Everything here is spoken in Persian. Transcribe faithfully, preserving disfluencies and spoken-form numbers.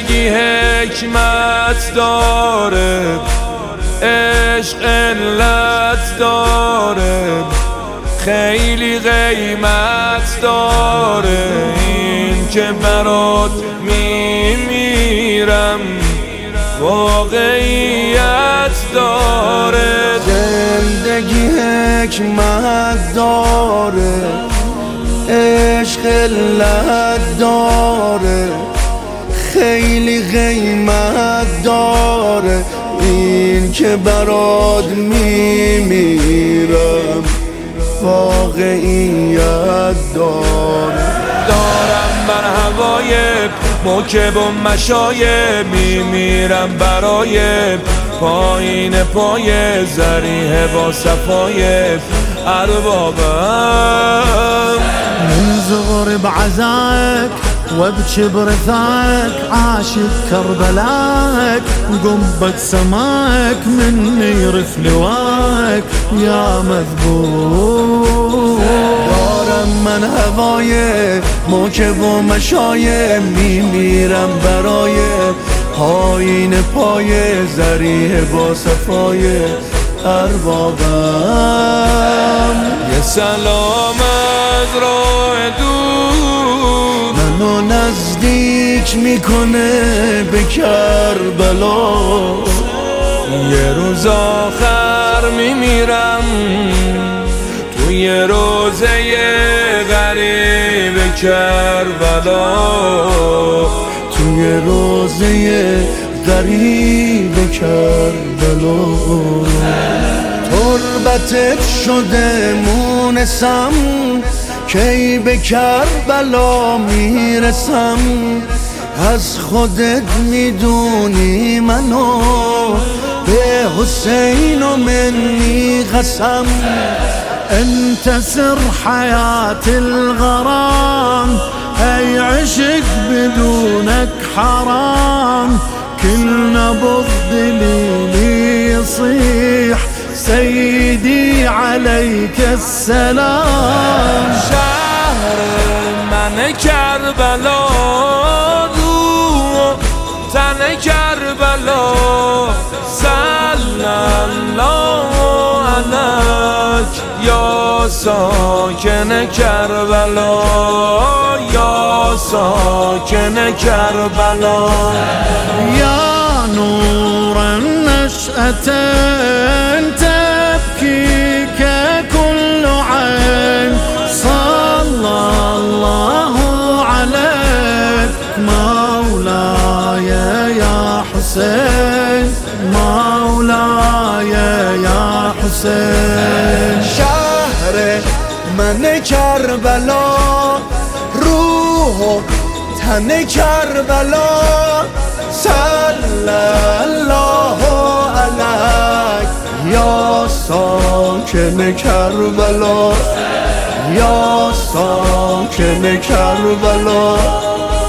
زندگی حکمت داره، عشق علت داره، خیلی قیمت داره. این که برات میمیرم واقعیت داره. زندگی حکمت داره، عشق علت داره، خیلی قیمت داره. این که برات میمیرم واقعیت داره. دارم بر هوای موکب و مشایب، میمیرم برای پایین پای ذریح با صفای اربابم. من صغري بعزاك وابكي برثاك، عاشق كربلاك قنبة سماك، مني يرف لواك يا مذبوح. دارم من هوای موکب و مشایب، میمیرم برای پایین پای ذریح با صفای اربابم. یه سلام از راه دور منو نزدیک میکنه به کربلا. یه روز آخر میمیرم توی روزه غریب کربلا، توی روزه غریب کربلا. تربتت شده مونسم، کی به کربلا میرسم. از خودت میدونی منو به حسین و منی قسم. انت سر حياة الغرام، اي عشق بدونك حرام. كل نبض دليلي يصيح سيدي عليك السلام. شهر من کربلا، رو تن کربلا، صلی الله علیک یا ساکن کربلا، یا ساکن کربلا. يا نور النشأة تبكيك كل عين، صلى الله عليك مولاي يا حسين، مولاي يا حسين. شهر من کربلا، روح و تن کربلا، صلی الله علیک یا ساکن کربلا، یا ساکن کربلا.